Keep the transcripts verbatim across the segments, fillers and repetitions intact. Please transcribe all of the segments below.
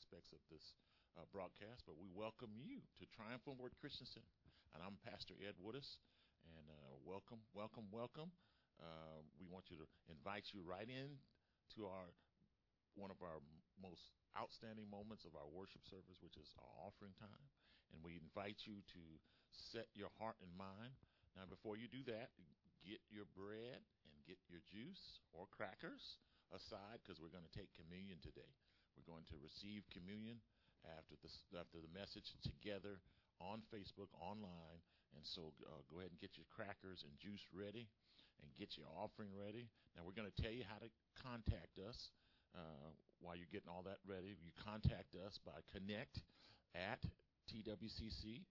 aspects of this uh, broadcast, but we welcome you to Triumphant Word Christian Center. And I'm Pastor Ed Woodis, and uh, welcome, welcome, welcome. Uh, we want you to invite you right in to our one of our most outstanding moments of our worship service, which is our offering time. And we invite you to set your heart and mind. Now, before you do that, get your bread and get your juice or crackers aside, because we're going to take communion today. We're going to receive communion after the, after the message together on Facebook, online. And so uh, go ahead and get your crackers and juice ready and get your offering ready. Now, we're going to tell you how to contact us uh, while you're getting all that ready. You contact us by connect at T W C C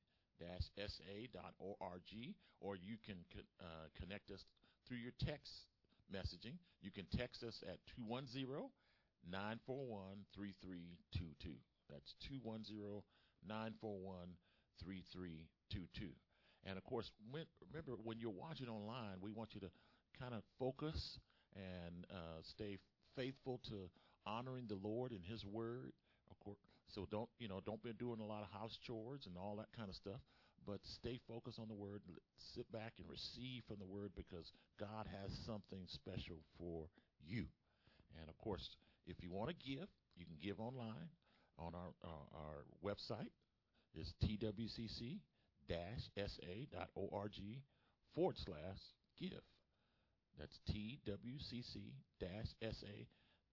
S A dot org, or you can uh, connect us through your text messaging. You can text us at two one zero, nine four one, three three two two. That's two one zero, nine four one, three three two two. And, of course, when, remember, when you're watching online, we want you to kind of focus and uh, stay faithful to honoring the Lord and His Word. Of course, so don't, you know, don't be doing a lot of house chores and all that kind of stuff, but stay focused on the Word. Sit back and receive from the Word, because God has something special for you. And, of course, if you want to give, you can give online on our uh, our website. It's T W C C S A dot org forward slash give. That's T W C C S A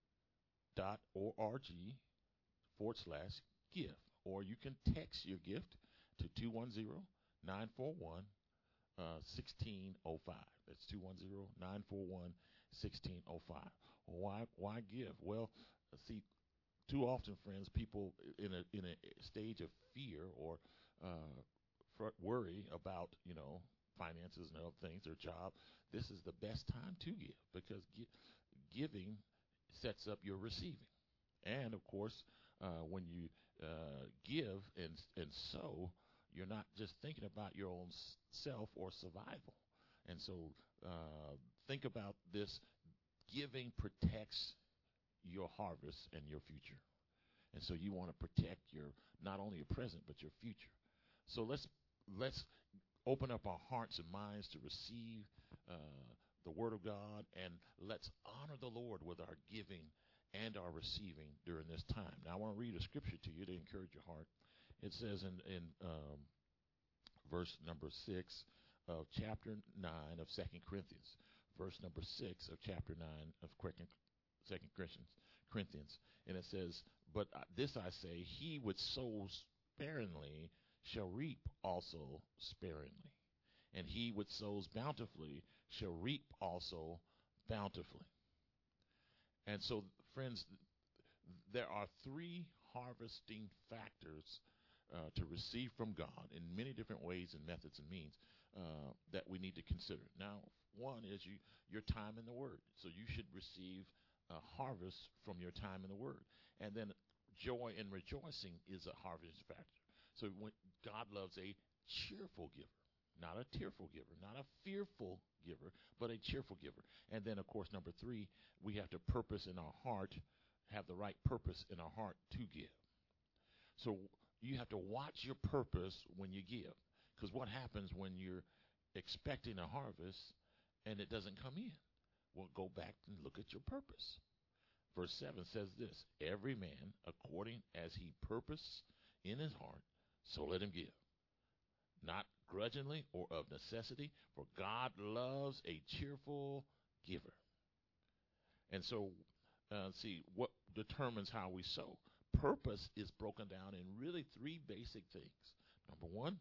dot org forward slash give. Or you can text your gift to two one zero, nine four one, one six zero five. That's two one zero, nine four one, one six zero five. Why why give? Well, see, too often, friends, people in a in a stage of fear or uh, worry about, you know, finances and other things, their job, this is the best time to give, because gi- giving sets up your receiving. And, of course, uh, when you uh, give and, and sow, you're not just thinking about your own s- self or survival. And so uh, think about this. Giving protects your harvest and your future. And so you want to protect your not only your present but your future. So let's let's open up our hearts and minds to receive uh, the Word of God, and let's honor the Lord with our giving and our receiving during this time. Now, I want to read a scripture to you to encourage your heart. It says in, in um, verse number six of chapter nine of Second Corinthians, verse number six of chapter nine of Second Corinthians, and it says, "But this I say, he which sows sparingly shall reap also sparingly, and he which sows bountifully shall reap also bountifully." And so, friends, there are three harvesting factors uh, to receive from God in many different ways and methods and means uh, that we need to consider. Now, one is you, your time in the Word. So you should receive a harvest from your time in the Word. And then joy and rejoicing is a harvest factor. So when God loves a cheerful giver, not a tearful giver, not a fearful giver, but a cheerful giver. And then, of course, number three, we have to purpose in our heart, have the right purpose in our heart to give. So you have to watch your purpose when you give, because what happens when you're expecting a harvest and it doesn't come in? Well, go back and look at your purpose. Verse seven says this: "Every man according as he purpose in his heart, so let him give, not grudgingly or of necessity, for God loves a cheerful giver." And so, uh, see, what determines how we sow? Purpose is broken down in really three basic things. Number one,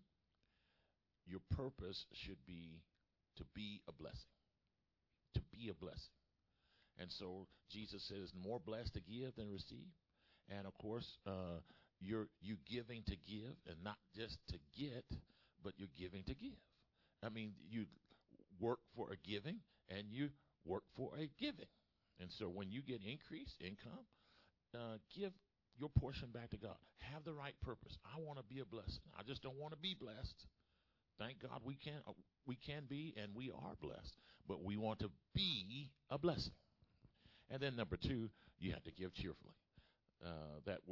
your purpose should be to be a blessing. To be a blessing. And so Jesus says, more blessed to give than receive. And, of course, uh, you're you giving to give, and not just to get, but you're giving to give. I mean, you work for a giving, and you work for a giving. And so when you get increased income, uh, give your portion back to God. Have the right purpose. I want to be a blessing. I just don't want to be blessed. Thank God we can we can be, and we are blessed, but we want to be a blessing. And then number two, you have to give cheerfully. Uh, that word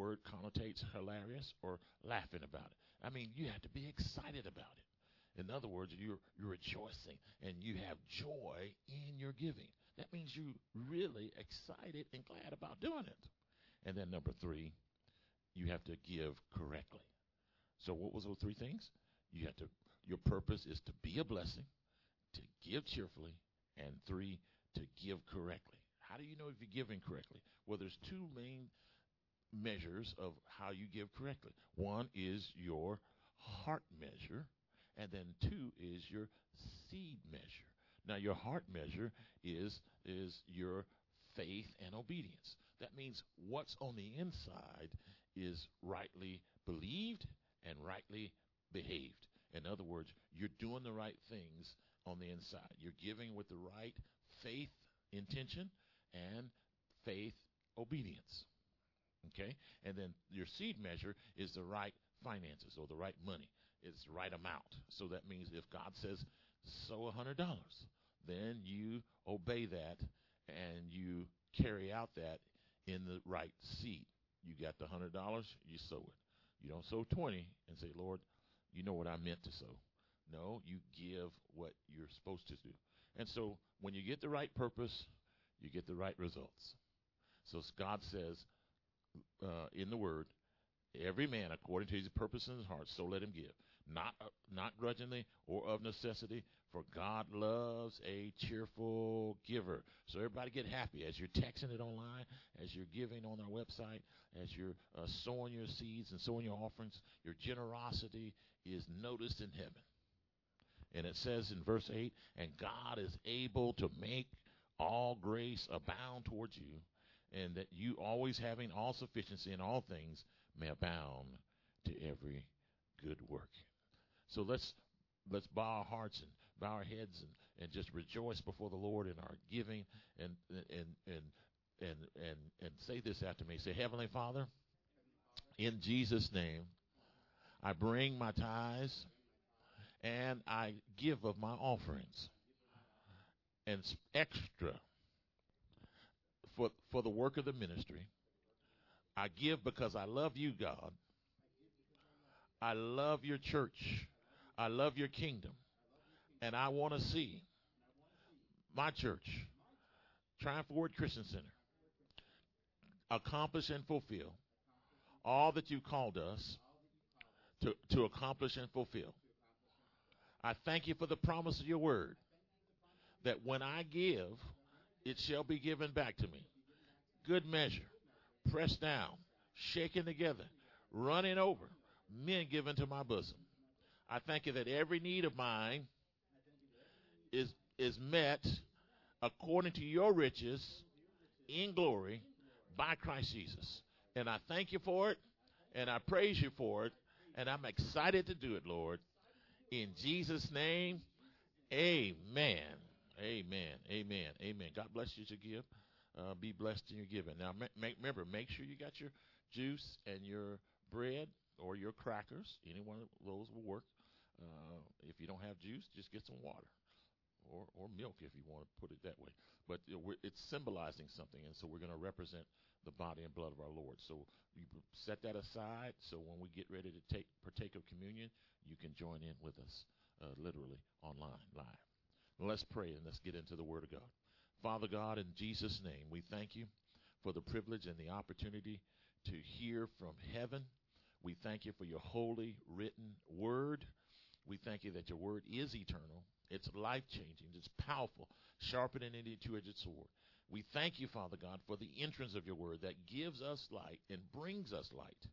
connotates hilarious or laughing about it. I mean, you have to be excited about it. In other words, you're, you're rejoicing and you have joy in your giving. That means you're really excited and glad about doing it. And then number three, you have to give correctly. So what was those three things? You have to, your purpose is to be a blessing, to give cheerfully, and three, to give correctly. How do you know if you're giving correctly? Well, there's two main measures of how you give correctly. One is your heart measure, and then two is your seed measure. Now, your heart measure is is your faith and obedience. That means what's on the inside is rightly believed and rightly behaved. In other words, you're doing the right things on the inside. You're giving with the right faith intention and faith obedience. Okay? And then your seed measure is the right finances or the right money. It's the right amount. So that means if God says sow one hundred dollars, then you obey that and you carry out that in the right seed. You got the one hundred dollars, you sow it. You don't sow twenty and say, Lord, you know what I meant to sow. No, you give what you're supposed to do. And so when you get the right purpose, you get the right results. So God says uh, in the Word, every man according to his purpose in his heart, so let him give. Not uh, not grudgingly or of necessity, for God loves a cheerful giver. So everybody get happy as you're texting it online, as you're giving on our website, as you're uh, sowing your seeds and sowing your offerings. Your generosity is noticed in heaven. And it says in verse eight, and God is able to make all grace abound towards you, and that you always having all sufficiency in all things may abound to every good work. So let's let's bow our hearts and bow our heads and, and just rejoice before the Lord in our giving and and and and and and say this after me. Say, Heavenly Father, in Jesus' name, I bring my tithes and I give of my offerings and extra for for the work of the ministry. I give because I love you, God. I love your church. I love your kingdom. And I want to see my church, Triumph Word Christian Center, accomplish and fulfill all that you called us to, to accomplish and fulfill. I thank you for the promise of your word, that when I give, it shall be given back to me. Good measure, pressed down, shaken together, running over, men given to my bosom. I thank you that every need of mine is is met according to your riches in glory by Christ Jesus. And I thank you for it, and I praise you for it, and I'm excited to do it, Lord. In Jesus' name, amen. Amen. Amen. Amen. God bless you to give. Uh, be blessed in your giving. Now, make, remember, make sure you got your juice and your bread or your crackers. Any one of those will work. Uh, if you don't have juice, just get some water or, or milk if you want to put it that way. But you know, we're, it's symbolizing something, and so we're going to represent the body and blood of our Lord. So you set that aside so when we get ready to take partake of communion, you can join in with us uh, literally online, live. Well, let's pray and let's get into the Word of God. Father God, in Jesus' name, we thank you for the privilege and the opportunity to hear from heaven. We thank you for your holy written word. We thank you that your word is eternal. It's life-changing. It's powerful, sharper than any two-edged sword. We thank you, Father God, for the entrance of your word that gives us light and brings us light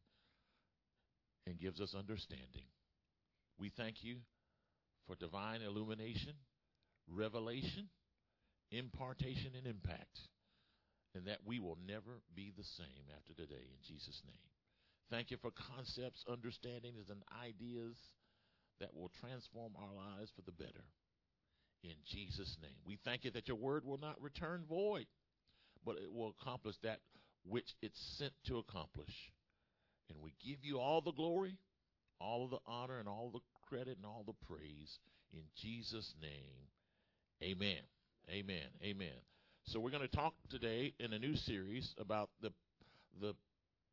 and gives us understanding. We thank you for divine illumination, revelation, impartation, and impact, and that we will never be the same after today, in Jesus' name. Thank you for concepts, understandings, and ideas that will transform our lives for the better. In Jesus' name. We thank you that your word will not return void, but it will accomplish that which it's sent to accomplish. And we give you all the glory, all of the honor, and all the credit, and all the praise. In Jesus' name, amen. Amen. Amen. So we're going to talk today in a new series about the the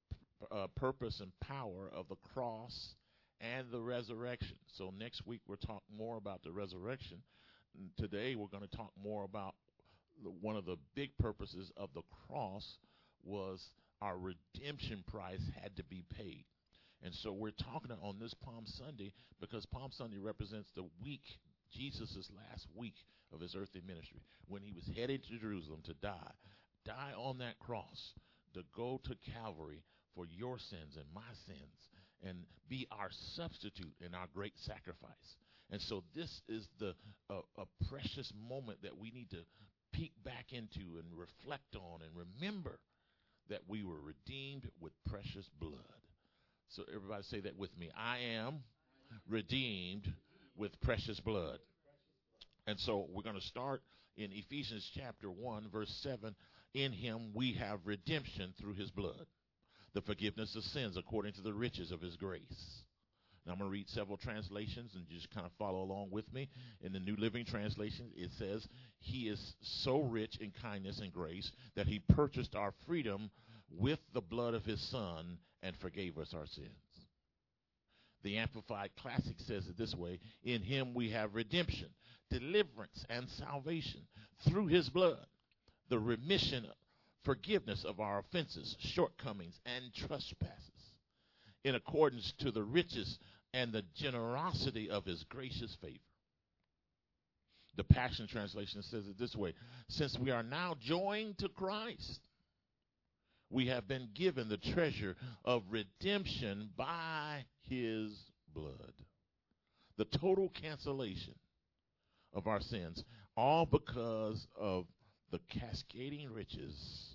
uh, purpose and power of the cross and the resurrection. So next week we'll talk more about the resurrection. Today we're going to talk more about the, one of the big purposes of the cross was our redemption price had to be paid. And so we're talking on this Palm Sunday because Palm Sunday represents the week, Jesus' last week of his earthly ministry, when he was headed to Jerusalem to die, die on that cross, to go to Calvary for your sins and my sins, and be our substitute and our great sacrifice. And so this is the uh, a precious moment that we need to peek back into and reflect on and remember that we were redeemed with precious blood. So everybody say that with me. I am redeemed with precious blood. And so we're going to start in Ephesians chapter one, verse seven. In him we have redemption through his blood, the forgiveness of sins according to the riches of his grace. Now I'm going to read several translations and just kind of follow along with me. In the New Living Translation, it says, he is so rich in kindness and grace that he purchased our freedom with the blood of his son and forgave us our sins. The Amplified Classic says it this way: in him we have redemption, deliverance, and salvation through his blood, the remission, forgiveness of our offenses, shortcomings, and trespasses, in accordance to the riches and the generosity of his gracious favor. The Passion Translation says it this way: since we are now joined to Christ, we have been given the treasure of redemption by his blood, the total cancellation of our sins, all because of the cascading riches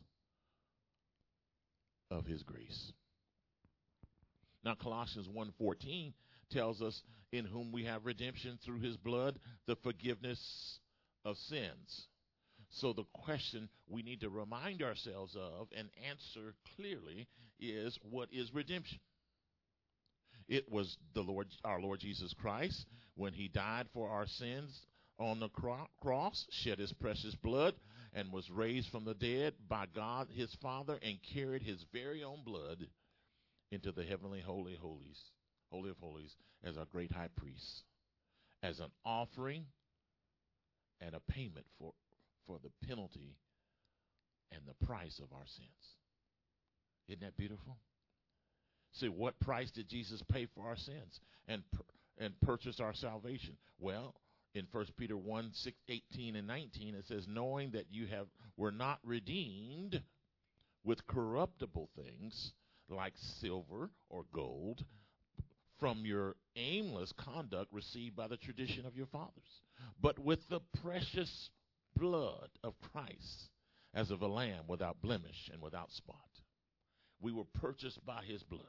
of his grace. Now Colossians one fourteen tells us, in whom we have redemption through his blood, the forgiveness of sins. So the question we need to remind ourselves of and answer clearly is, what is redemption? It was the Lord, our Lord Jesus Christ, when he died for our sins on the cro- cross, shed his precious blood, and was raised from the dead by God his Father, and carried his very own blood into the heavenly holy holies, holy of holies, as our great high priest, as an offering and a payment for for the penalty and the price of our sins. Isn't that beautiful? See, what price did Jesus pay for our sins and and purchase our salvation? Well, in First Peter one, six, eighteen and nineteen, it says, knowing that you have were not redeemed with corruptible things like silver or gold from your aimless conduct received by the tradition of your fathers, but with the precious blood of Christ, as of a lamb without blemish and without spot. We were purchased by his blood.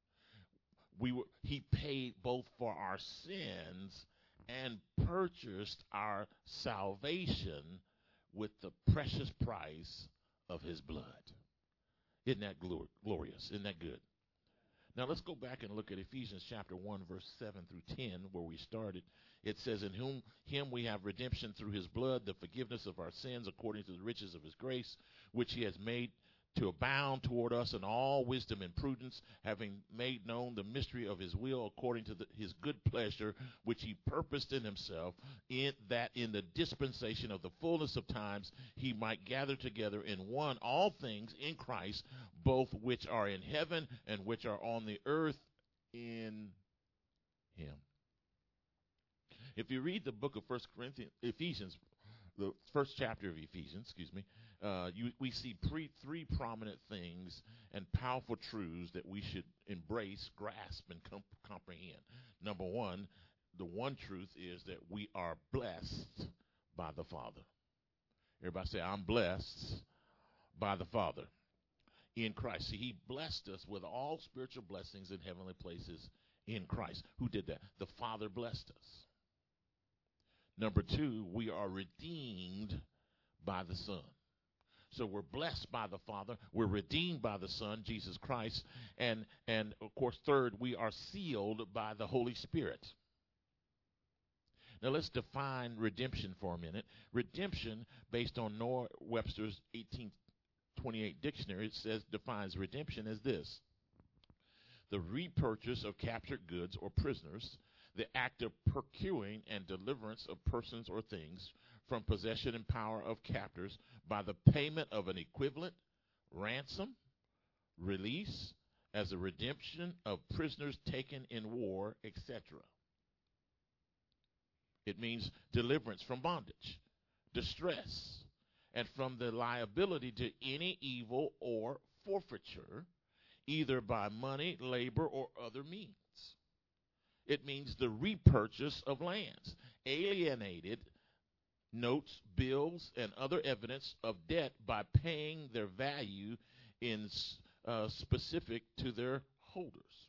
We were, he paid both for our sins and purchased our salvation with the precious price of his blood. Isn't that glor- glorious? Isn't that good? Now let's go back and look at Ephesians chapter one, verse seven through ten, where we started. It says, in whom him we have redemption through his blood, the forgiveness of our sins according to the riches of his grace, which he has made to abound toward us in all wisdom and prudence, having made known the mystery of his will according to the, his good pleasure, which he purposed in himself, in that in the dispensation of the fullness of times he might gather together in one all things in Christ, both which are in heaven and which are on the earth in him. If you read the book of First Corinthians, Ephesians, the first chapter of Ephesians, excuse me, uh, you, we see pre, three prominent things and powerful truths that we should embrace, grasp, and comp- comprehend. Number one, the one truth is that we are blessed by the Father. Everybody say, I'm blessed by the Father in Christ. See, he blessed us with all spiritual blessings in heavenly places in Christ. Who did that? The Father blessed us. Number two, we are redeemed by the Son. So we're blessed by the Father. We're redeemed by the Son, Jesus Christ. And, and of course, third, we are sealed by the Holy Spirit. Now let's define redemption for a minute. Redemption, based on Noah Webster's eighteen twenty-eight dictionary, it says, defines redemption as this: the repurchase of captured goods or prisoners, the act of procuring and deliverance of persons or things from possession and power of captors by the payment of an equivalent ransom, release as a redemption of prisoners taken in war, et cetera. It means deliverance from bondage, distress, and from the liability to any evil or forfeiture, either by money, labor, or other means. It means the repurchase of lands, alienated notes, bills, and other evidence of debt by paying their value in uh, specific to their holders.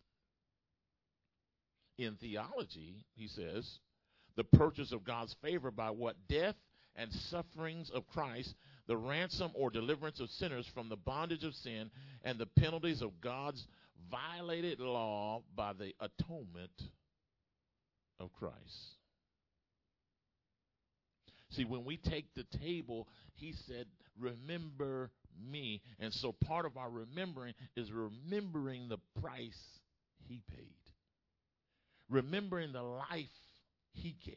In theology, he says, the purchase of God's favor by what death and sufferings of Christ, the ransom or deliverance of sinners from the bondage of sin and the penalties of God's violated law by the atonement of Christ. See, when we take the table, he said, remember me. And so part of our remembering is remembering the price he paid. Remembering the life he gave.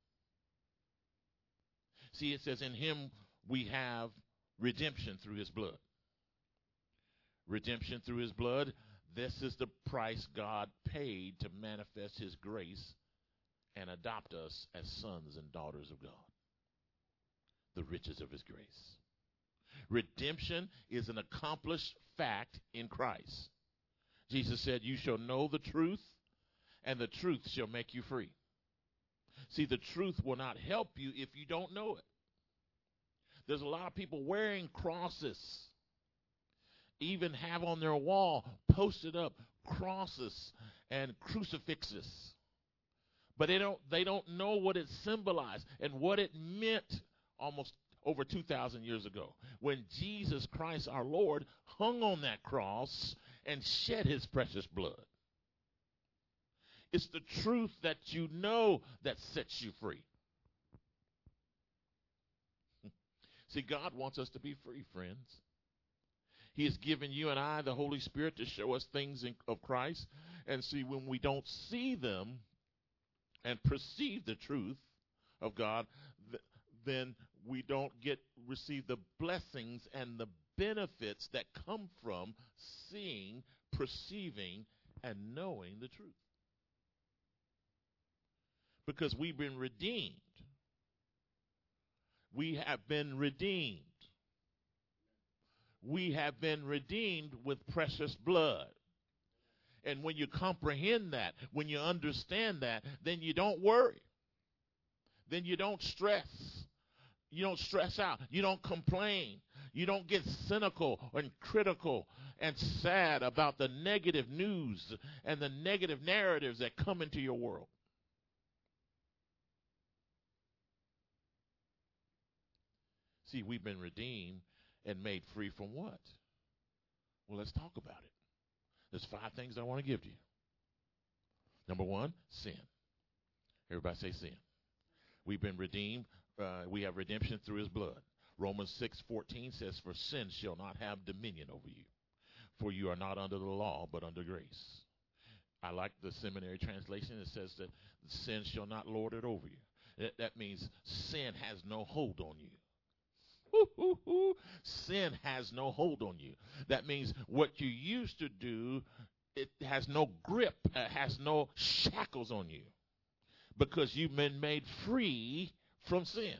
See, it says in him we have redemption through his blood. Redemption through his blood, this is the price God paid to manifest his grace and adopt us as sons and daughters of God. The riches of his grace. Redemption is an accomplished fact in Christ. Jesus said, you shall know the truth, and the truth shall make you free. See, the truth will not help you if you don't know it. There's a lot of people wearing crosses, even have on their wall posted up crosses and crucifixes. But they don't they don't know what it symbolized and what it meant almost over two thousand years ago when Jesus Christ our Lord hung on that cross and shed his precious blood. It's the truth that you know that sets you free. See, God wants us to be free, friends. He has given you and I the Holy Spirit to show us things in, of Christ. And see, when we don't see them and perceive the truth of God, th- then we don't get receive the blessings and the benefits that come from seeing, perceiving, and knowing the truth. Because we've been redeemed. We have been redeemed. We have been redeemed with precious blood. And when you comprehend that, when you understand that, then you don't worry. Then you don't stress. You don't stress out. You don't complain. You don't get cynical and critical and sad about the negative news and the negative narratives that come into your world. See, we've been redeemed and made free from what? Well, let's talk about it. There's five things I want to give to you. Number one, sin. Everybody say sin. We've been redeemed. Uh, we have redemption through his blood. Romans six fourteen says, for sin shall not have dominion over you, for you are not under the law, but under grace. I like the seminary translation. It says that sin shall not lord it over you. That, that means sin has no hold on you. Sin has no hold on you. That means what you used to do, it has no grip, uh, has no shackles on you, because you've been made free from sin.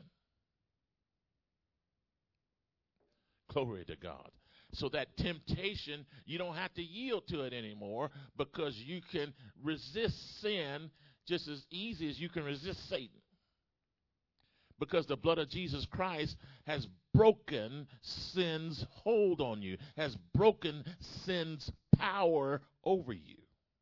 Glory to God. So that temptation, you don't have to yield to it anymore, because you can resist sin just as easy as you can resist Satan. Because the blood of Jesus Christ has broken sin's hold on you, has broken sin's power over you.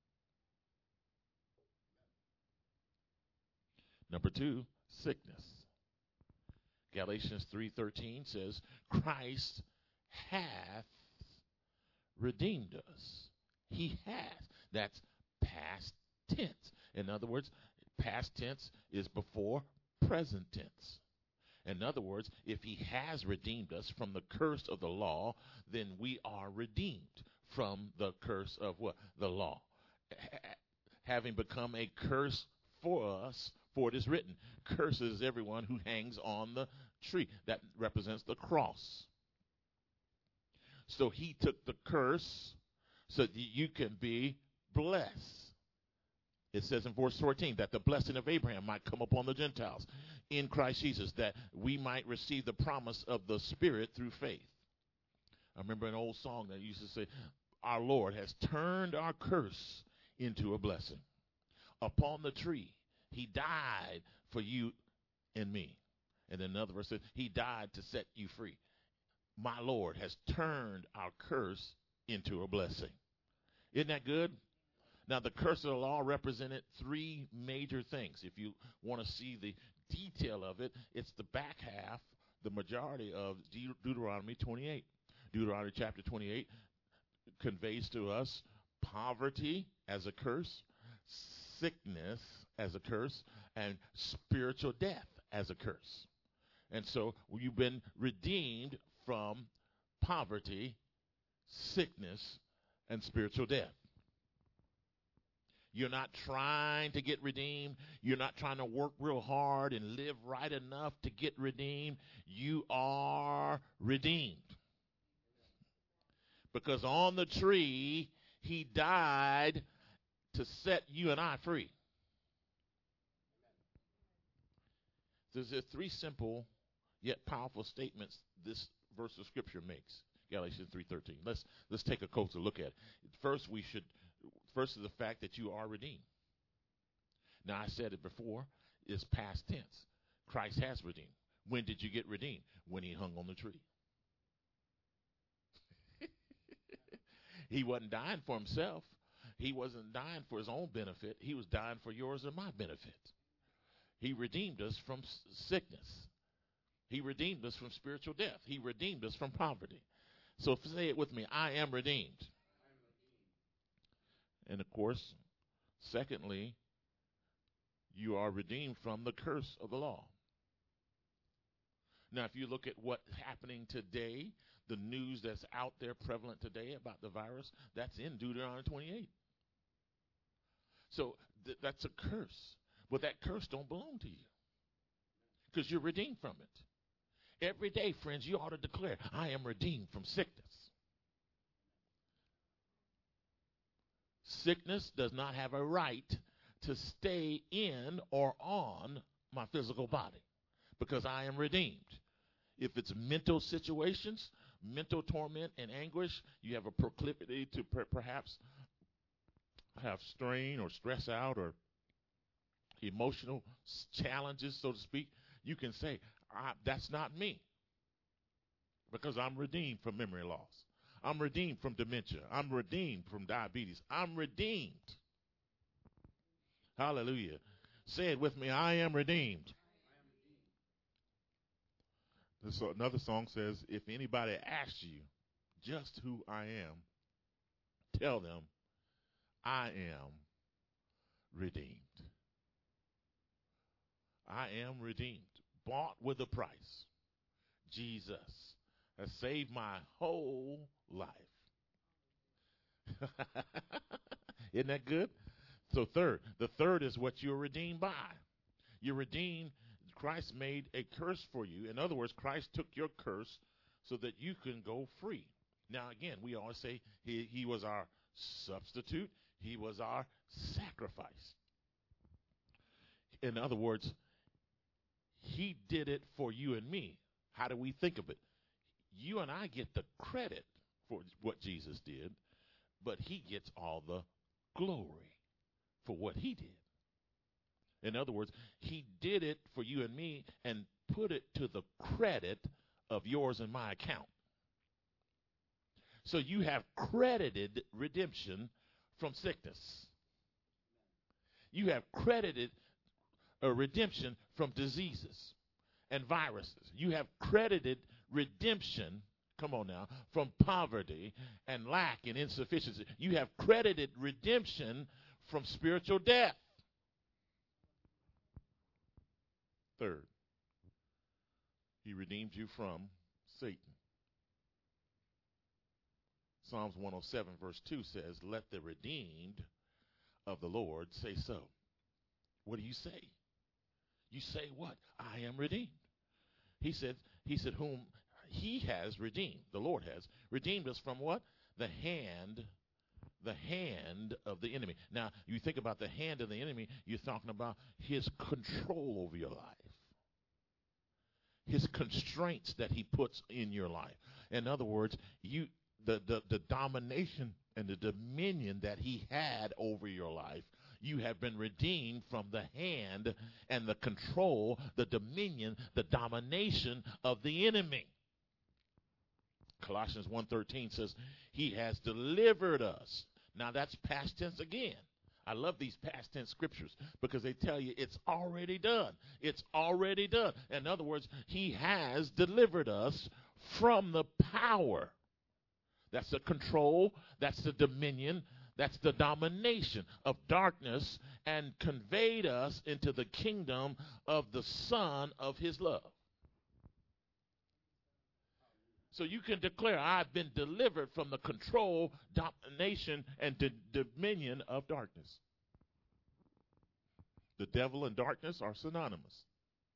Number two, sickness. Galatians three thirteen says, Christ hath redeemed us. He has. That's past tense. In other words, past tense is before present tense. In other words, if he has redeemed us from the curse of the law, then we are redeemed from the curse of what? The law. having become a curse for us, for it is written, curses everyone who hangs on the tree. That represents the cross. So he took the curse so that you can be blessed. It says in verse fourteen that the blessing of Abraham might come upon the Gentiles in Christ Jesus, that we might receive the promise of the Spirit through faith. I remember an old song that used to say, our Lord has turned our curse into a blessing. Upon the tree, he died for you and me. And then another verse says, he died to set you free. My Lord has turned our curse into a blessing. Isn't that good? Now, the curse of the law represented three major things. If you want to see the detail of it, it's the back half, the majority of De- Deuteronomy twenty-eight. Deuteronomy chapter twenty-eight conveys to us poverty as a curse, sickness as a curse, and spiritual death as a curse. And so you've been redeemed from poverty, sickness, and spiritual death. You're not trying to get redeemed. You're not trying to work real hard and live right enough to get redeemed. You are redeemed. Because on the tree, he died to set you and I free. There's three simple yet powerful statements this verse of Scripture makes. Galatians three thirteen. Let's let's take a closer look at it. First, we should first is the fact that you are redeemed. Now, I said it before, it's past tense. Christ has redeemed. When did you get redeemed? When he hung on the tree. He wasn't dying for himself. He wasn't dying for his own benefit. He was dying for yours and my benefit. He redeemed us from sickness. He redeemed us from spiritual death. He redeemed us from poverty. So say it with me, I am redeemed. And of course, secondly, you are redeemed from the curse of the law. Now, if you look at what's happening today, the news that's out there prevalent today about the virus, that's in Deuteronomy twenty-eight. So th- that's a curse. But that curse don't belong to you because you're redeemed from it. Every day, friends, you ought to declare, I am redeemed from sickness. Sickness does not have a right to stay in or on my physical body because I am redeemed. If it's mental situations, mental torment and anguish, you have a proclivity to per- perhaps have strain or stress out or emotional challenges, so to speak, you can say, I, that's not me because I'm redeemed from memory loss. I'm redeemed from dementia. I'm redeemed from diabetes. I'm redeemed. Hallelujah. Say it with me, I am redeemed. This, another song says, if anybody asks you just who I am, tell them I am redeemed. I am redeemed, bought with a price. Jesus has saved my whole life. Isn't that good? So third, the third is what you're redeemed by. You're redeemed. Christ made a curse for you. In other words, Christ took your curse so that you can go free. Now, again, we always say he, he was our substitute. He was our sacrifice. In other words, he did it for you and me. How do we think of it? You and I get the credit for what Jesus did, but he gets all the glory for what he did. In other words, he did it for you and me and put it to the credit of yours and my account. So you have credited redemption from sickness. You have credited a redemption from diseases and viruses. You have credited redemption, come on now, from poverty and lack and insufficiency. You have credited redemption from spiritual death. Third, he redeemed you from Satan. Psalms one oh seven verse two says, let the redeemed of the Lord say so. What do you say? You say what? I am redeemed. He said, he said, whom he has redeemed, the Lord has redeemed us from what? The hand, the hand of the enemy. Now, you think about the hand of the enemy, you're talking about his control over your life, his constraints that he puts in your life. In other words, you the, the, the domination and the dominion that he had over your life, you have been redeemed from the hand and the control, the dominion, the domination of the enemy. Colossians one thirteen says, he has delivered us. Now that's past tense again. I love these past tense scriptures because they tell you it's already done. It's already done. In other words, he has delivered us from the power. That's the control. That's the dominion. That's the domination of darkness, and conveyed us into the kingdom of the Son of his love. So you can declare, I've been delivered from the control, domination, and d- dominion of darkness. The devil and darkness are synonymous.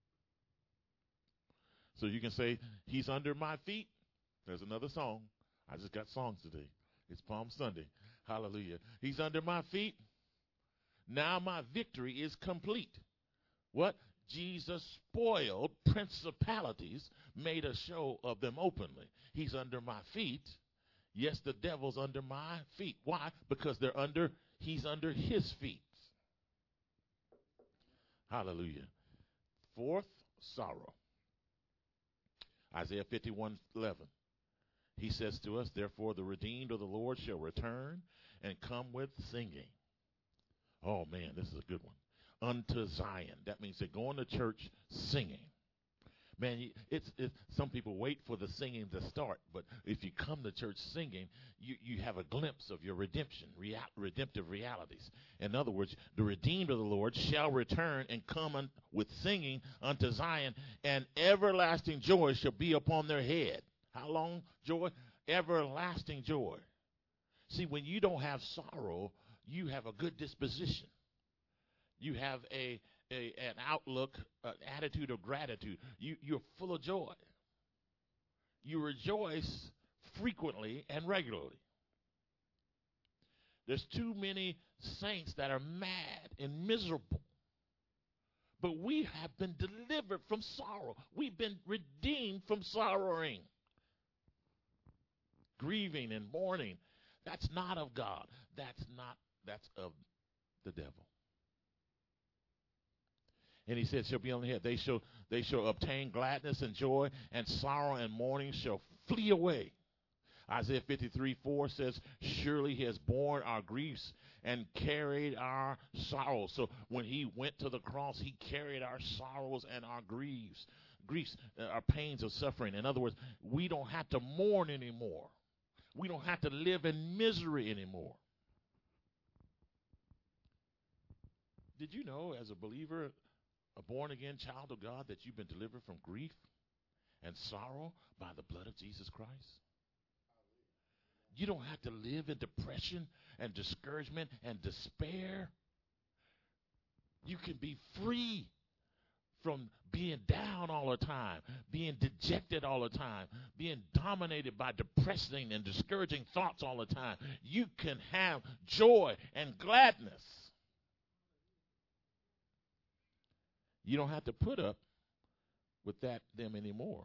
So you can say, he's under my feet. There's another song. I just got songs today. It's Palm Sunday. Hallelujah. He's under my feet. Now my victory is complete. What? Jesus spoiled principalities, made a show of them openly. He's under my feet. Yes, the devil's under my feet. Why? Because they're under, he's under his feet. Hallelujah. Fourth, sorrow. Isaiah fifty-one eleven. He says to us, therefore the redeemed of the Lord shall return and come with singing. Oh, man, this is a good one. Unto Zion. That means they're going to church singing. Man, it's, it's some people wait for the singing to start, but if you come to church singing, you, you have a glimpse of your redemption, rea- redemptive realities. In other words, the redeemed of the Lord shall return and come un- with singing unto Zion, and everlasting joy shall be upon their head. How long joy? Everlasting joy. See, when you don't have sorrow, you have a good disposition. You have a, a an outlook, an attitude of gratitude. You, you're full of joy. You rejoice frequently and regularly. There's too many saints that are mad and miserable. But we have been delivered from sorrow. We've been redeemed from sorrowing. Grieving and mourning. That's not of God. That's not, that's of the devil. And he said, shall be on the head. They shall, they shall obtain gladness and joy, and sorrow and mourning shall flee away. Isaiah fifty-three four says, surely he has borne our griefs and carried our sorrows. So when he went to the cross, he carried our sorrows and our griefs, griefs, uh, our pains of suffering. In other words, we don't have to mourn anymore. We don't have to live in misery anymore. Did you know, as a believer, a born-again child of God, that you've been delivered from grief and sorrow by the blood of Jesus Christ? You don't have to live in depression and discouragement and despair. You can be free from being down all the time, being dejected all the time, being dominated by depressing and discouraging thoughts all the time. You can have joy and gladness. You don't have to put up with that them anymore.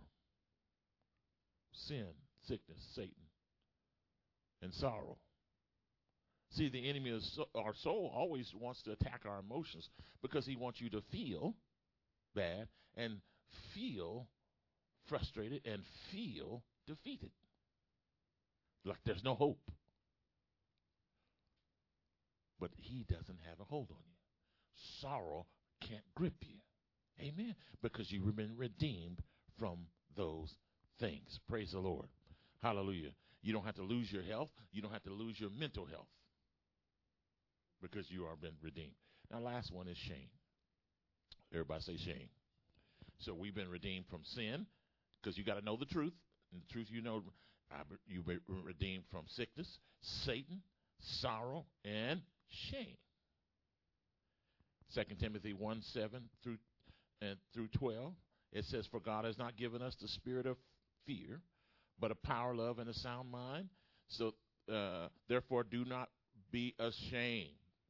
Sin, sickness, Satan, and sorrow. See, the enemy of our soul always wants to attack our emotions because he wants you to feel bad and feel frustrated and feel defeated. Like there's no hope. But he doesn't have a hold on you. Sorrow can't grip you. Amen. Because you've been redeemed from those things. Praise the Lord. Hallelujah. You don't have to lose your health. You don't have to lose your mental health because you are been redeemed. Now, last one is shame. Everybody say shame. So we've been redeemed from sin because you got to know the truth. And the truth, you know, you've been redeemed from sickness, Satan, sorrow, and shame. Second Timothy one, seven through and through twelve. It says, for God has not given us the spirit of fear, but a power, love, and a sound mind. So uh, therefore do not be ashamed.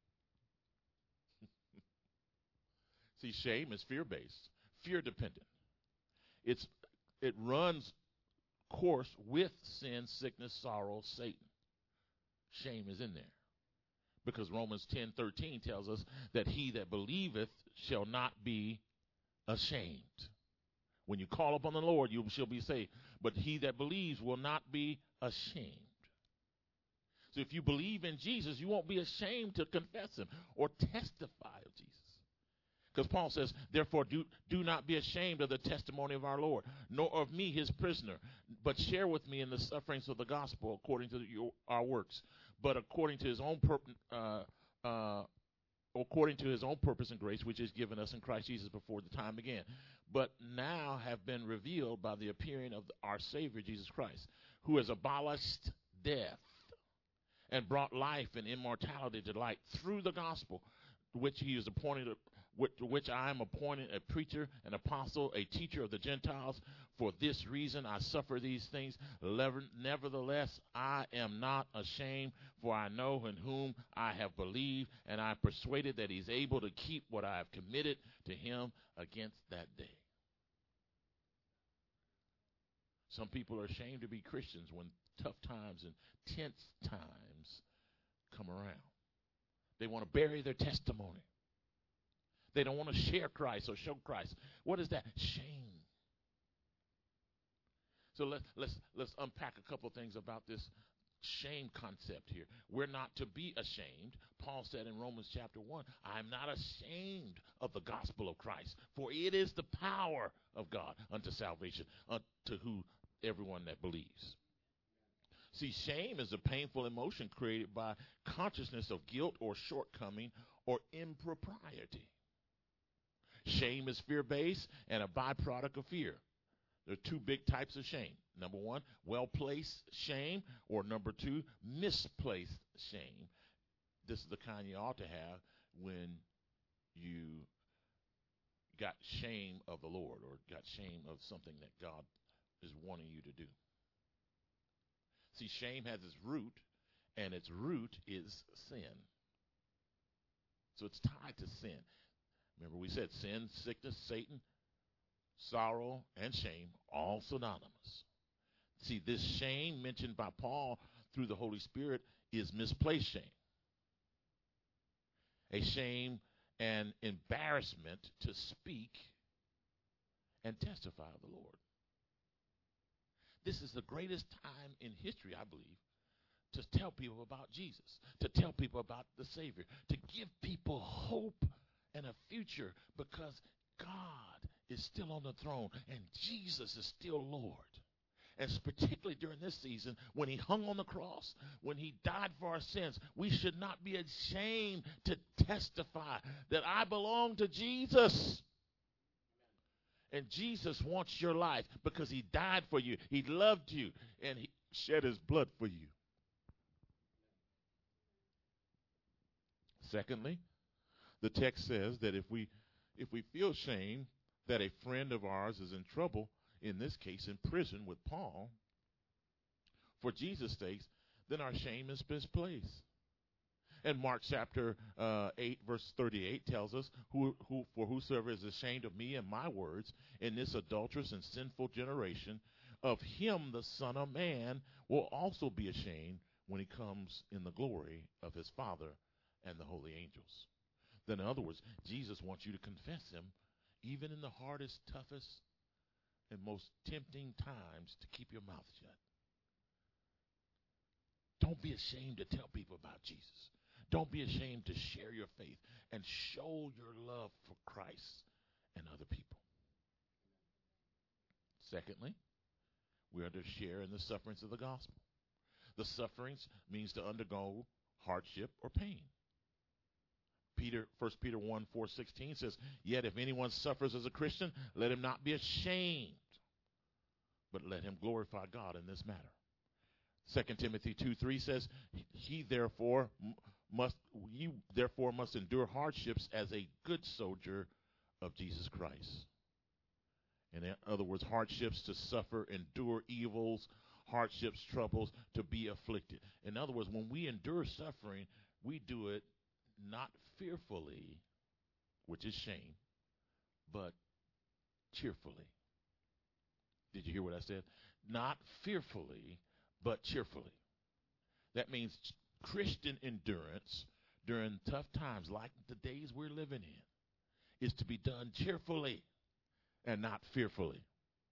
See, shame is fear-based, fear-dependent. It's it runs course with sin, sickness, sorrow, Satan. Shame is in there. Because Romans ten thirteen tells us that he that believeth shall not be ashamed. When you call upon the Lord, you shall be saved. But he that believes will not be ashamed. So if you believe in Jesus, you won't be ashamed to confess him or testify of Jesus. Because Paul says, therefore do, do not be ashamed of the testimony of our Lord, nor of me his prisoner, but share with me in the sufferings of the gospel according to your, our works, but according to his own purpose, uh, uh, according to his own purpose and grace, which is given us in Christ Jesus before the time began, but now have been revealed by the appearing of the, our Savior Jesus Christ, who has abolished death and brought life and immortality to light through the gospel, which he is appointed, which, which I am appointed a preacher, an apostle, a teacher of the Gentiles. For this reason I suffer these things. Nevertheless, I am not ashamed, for I know in whom I have believed, and I am persuaded that he's able to keep what I have committed to him against that day. Some people are ashamed to be Christians when tough times and tense times come around. They want to bury their testimony. They don't want to share Christ or show Christ. What is that? Shame. So let's let's let's unpack a couple of things about this shame concept here. We're not to be ashamed. Paul said in Romans chapter one, I am not ashamed of the gospel of Christ, for it is the power of God unto salvation, unto who everyone that believes. See, shame is a painful emotion created by consciousness of guilt or shortcoming or impropriety. Shame is fear-based and a byproduct of fear. There are two big types of shame. Number one, well-placed shame, or number two, misplaced shame. This is the kind you ought to have when you got shame of the Lord or got shame of something that God is wanting you to do. See, shame has its root, and its root is sin. So it's tied to sin. Remember we said sin, sickness, Satan, sorrow, and shame, all synonymous. See, this shame mentioned by Paul through the Holy Spirit is misplaced shame. A shame and embarrassment to speak and testify of the Lord. This is the greatest time in history, I believe, to tell people about Jesus, to tell people about the Savior, to give people hope and a future, because God is still on the throne and Jesus is still Lord. And particularly during this season, when he hung on the cross, when he died for our sins, we should not be ashamed to testify that I belong to Jesus. And Jesus wants your life because he died for you. He loved you, and he shed his blood for you. Secondly, the text says that if we if we feel shame that a friend of ours is in trouble, in this case in prison with Paul, for Jesus' sake, then our shame is misplaced. And Mark chapter uh, eight, verse thirty-eight tells us, who, who, for whosoever is ashamed of me and my words in this adulterous and sinful generation, of him the Son of Man will also be ashamed when he comes in the glory of his Father and the holy angels. Then in other words, Jesus wants you to confess him even in the hardest, toughest, and most tempting times to keep your mouth shut. Don't be ashamed to tell people about Jesus. Don't be ashamed to share your faith and show your love for Christ and other people. Secondly, we are to share in the sufferings of the gospel. The sufferings means to undergo hardship or pain. Peter, First Peter one, four, sixteen says, yet if anyone suffers as a Christian, let him not be ashamed, but let him glorify God in this matter. Second Timothy two, three says, he therefore must, you therefore must endure hardships as a good soldier of Jesus Christ. In other words, hardships to suffer, endure evils, hardships, troubles, to be afflicted. In other words, when we endure suffering, we do it not fearfully, which is shame, but cheerfully. Did you hear what I said? Not fearfully, but cheerfully. That means Christian endurance during tough times like the days we're living in is to be done cheerfully and not fearfully.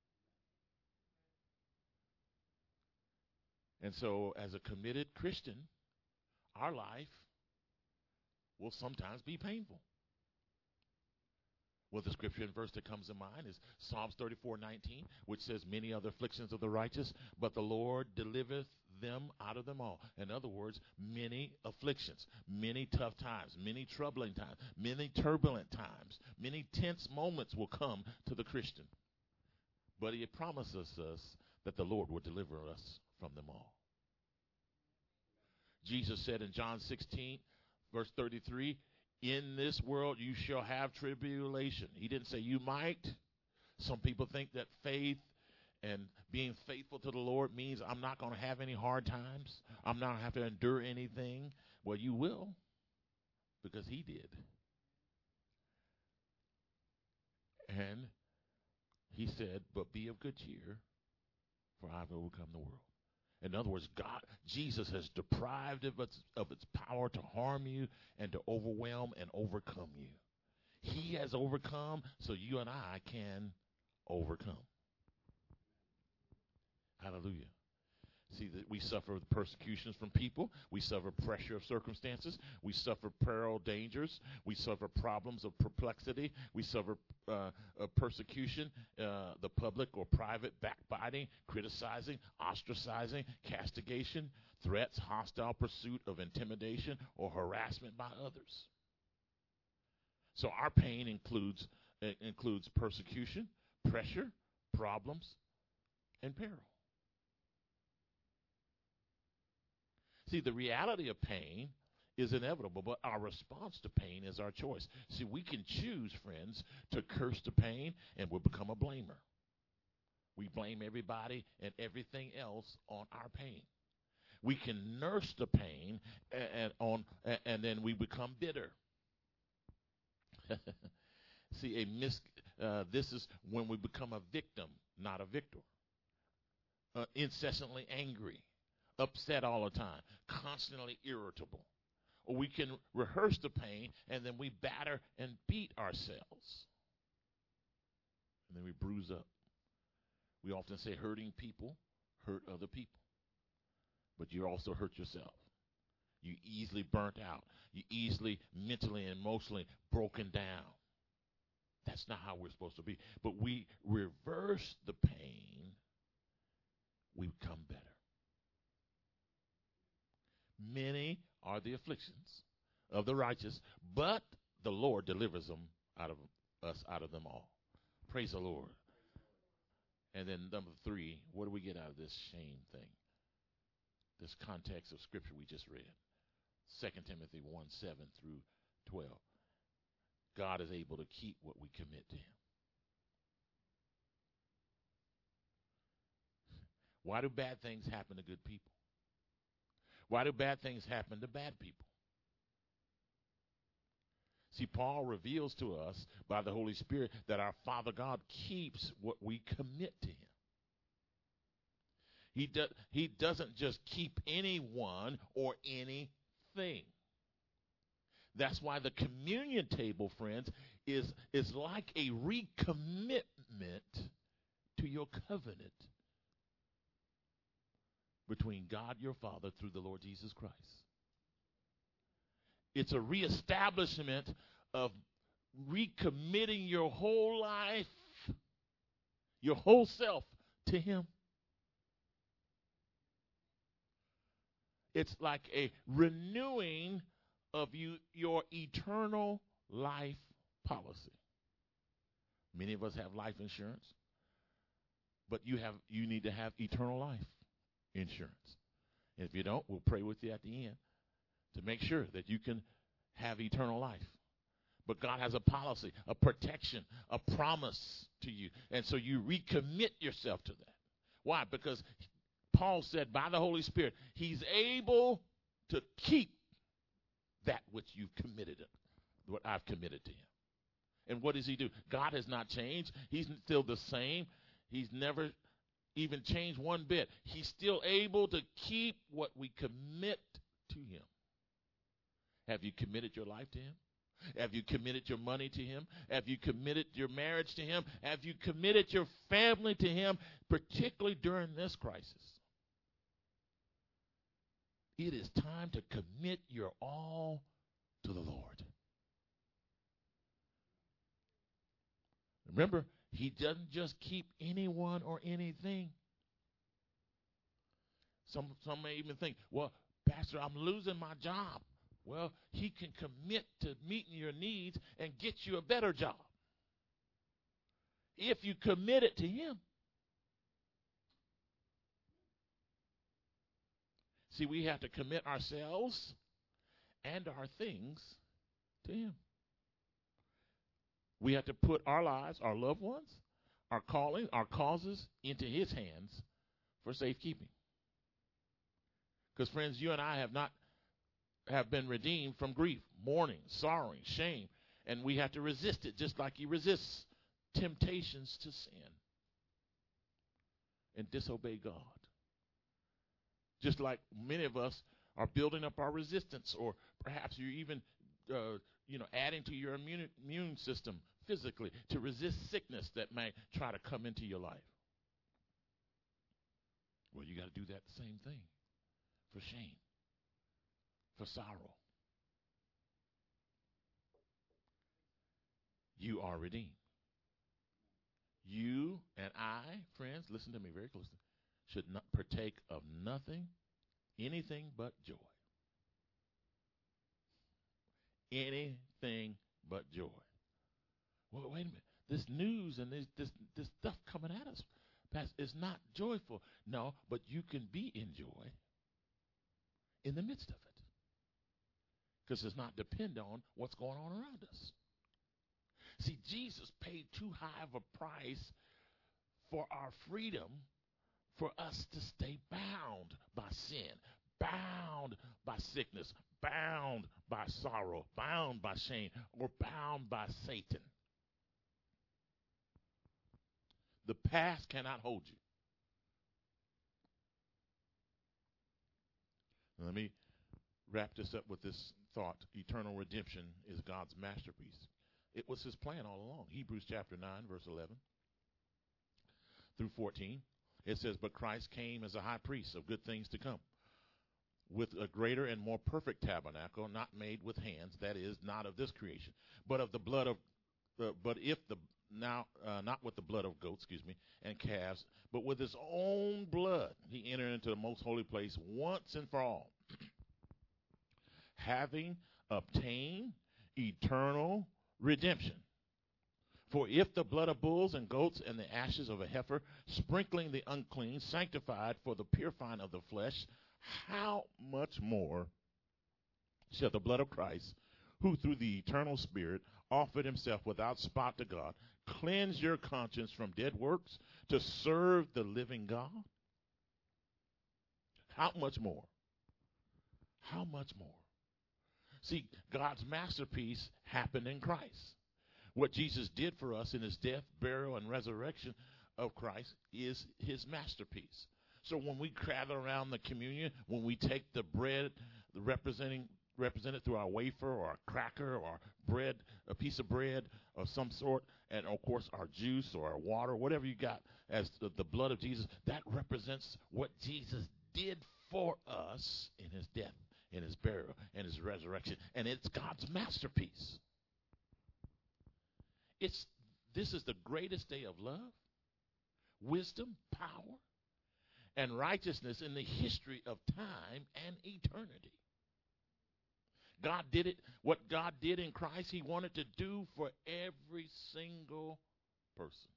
And so as a committed Christian, our life will sometimes be painful. Well, the scripture and verse that comes to mind is Psalms thirty-four nineteen, which says, many are the afflictions of the righteous, but the Lord delivereth them out of them all. In other words, many afflictions, many tough times, many troubling times, many turbulent times, many tense moments will come to the Christian. But he promises us that the Lord will deliver us from them all. Jesus said in John sixteen, verse thirty-three, in this world you shall have tribulation. He didn't say you might. Some people think that faith and being faithful to the Lord means I'm not going to have any hard times. I'm not going to have to endure anything. Well, you will, because he did. And he said, but be of good cheer, for I've overcome the world. In other words, God, Jesus has deprived of its, of its power to harm you and to overwhelm and overcome you. He has overcome, so you and I can overcome. Hallelujah. See, that we suffer persecutions from people. We suffer pressure of circumstances. We suffer peril, dangers. We suffer problems of perplexity. We suffer uh, uh, persecution, uh, the public or private backbiting, criticizing, ostracizing, castigation, threats, hostile pursuit of intimidation or harassment by others. So our pain includes uh, includes persecution, pressure, problems, and peril. See, the reality of pain is inevitable, but our response to pain is our choice. See, we can choose, friends, to curse the pain, and we'll become a blamer. We blame everybody and everything else on our pain. We can nurse the pain, and, and on, and then we become bitter. See, a mis- uh, this is when we become a victim, not a victor. Uh, incessantly angry. Upset all the time, constantly irritable. Or we can rehearse the pain, and then we batter and beat ourselves. And then we bruise up. We often say hurting people hurt other people. But you also hurt yourself. You easily burnt out. You easily mentally and emotionally broken down. That's not how we're supposed to be. But we reverse the pain, we become better. Many are the afflictions of the righteous, but the Lord delivers them out of us out of them all. Praise the Lord. And then number three, what do we get out of this shame thing? This context of scripture we just read. Second Timothy one, seven through twelve. God is able to keep what we commit to him. Why do bad things happen to good people? Why do bad things happen to bad people? See, Paul reveals to us by the Holy Spirit that our Father God keeps what we commit to him. He, do, he doesn't just keep anyone or anything. That's why the communion table, friends, is, is like a recommitment to your covenant between God your Father through the Lord Jesus Christ. It's a reestablishment of recommitting your whole life, your whole self to him. It's like a renewing of you your eternal life policy. Many of us have life insurance, but you have you need to have eternal life insurance. And if you don't, we'll pray with you at the end to make sure that you can have eternal life. But God has a policy, a protection, a promise to you. And so you recommit yourself to that. Why? Because Paul said by the Holy Spirit, he's able to keep that which you've committed, what I've committed to him. And what does he do? God has not changed. He's still the same. He's never even changed one bit. He's still able to keep what we commit to him. Have you committed your life to him? Have you committed your money to him? Have you committed your marriage to him? Have you committed your family to him, particularly during this crisis? It is time to commit your all to the Lord. Remember, he doesn't just keep anyone or anything. Some, some may even think, well, Pastor, I'm losing my job. Well, he can commit to meeting your needs and get you a better job if you commit it to him. See, we have to commit ourselves and our things to him. We have to put our lives, our loved ones, our calling, our causes into his hands for safekeeping. Because, friends, you and I have not have been redeemed from grief, mourning, sorrowing, shame, and we have to resist it just like he resists temptations to sin and disobey God. Just like many of us are building up our resistance, or perhaps you're even uh, you know, adding to your immune, immune system physically to resist sickness that may try to come into your life. Well, you got to do that same thing for shame, for sorrow. You are redeemed. You and I, friends, listen to me very closely, should not partake of nothing, anything but joy. Anything but joy. Well, wait a minute. This news and this this, this stuff coming at us, Pastor, is not joyful. No, but you can be in joy in the midst of it. Because it's not dependent on what's going on around us. See, Jesus paid too high of a price for our freedom for us to stay bound by sin, bound by sickness, bound by sorrow, bound by shame, or bound by Satan. The past cannot hold you. Let me wrap this up with this thought. Eternal redemption is God's masterpiece. It was his plan all along. Hebrews chapter nine, verse eleven through fourteen. It says, but Christ came as a high priest of good things to come, with a greater and more perfect tabernacle, not made with hands, that is, not of this creation, but of the blood of, uh, but if the, now, uh, not with the blood of goats, excuse me, and calves, but with his own blood, he entered into the most holy place once and for all, having obtained eternal redemption. For if the blood of bulls and goats and the ashes of a heifer, sprinkling the unclean, sanctified for the purifying of the flesh, how much more shall the blood of Christ, who through the eternal Spirit offered himself without spot to God, cleanse your conscience from dead works to serve the living God? How much more? How much more? See, God's masterpiece happened in Christ. What Jesus did for us in his death, burial, and resurrection of Christ is his masterpiece. So when we gather around the communion, when we take the bread, the representing represented through our wafer or a cracker or bread, a piece of bread of some sort, and of course our juice or our water, whatever you got as the, the blood of Jesus, that represents what Jesus did for us in his death, in his burial, and his resurrection. And it's God's masterpiece. It's this is the greatest day of love, wisdom, power, and righteousness in the history of time and eternity. God did it. What God did in Christ, he wanted to do for every single person.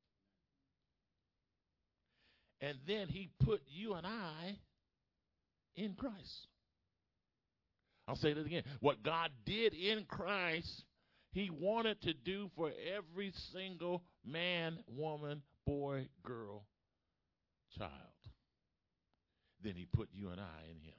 And then he put you and I in Christ. I'll say that again. What God did in Christ, he wanted to do for every single man, woman, boy, girl, child. Then he put you and I in him.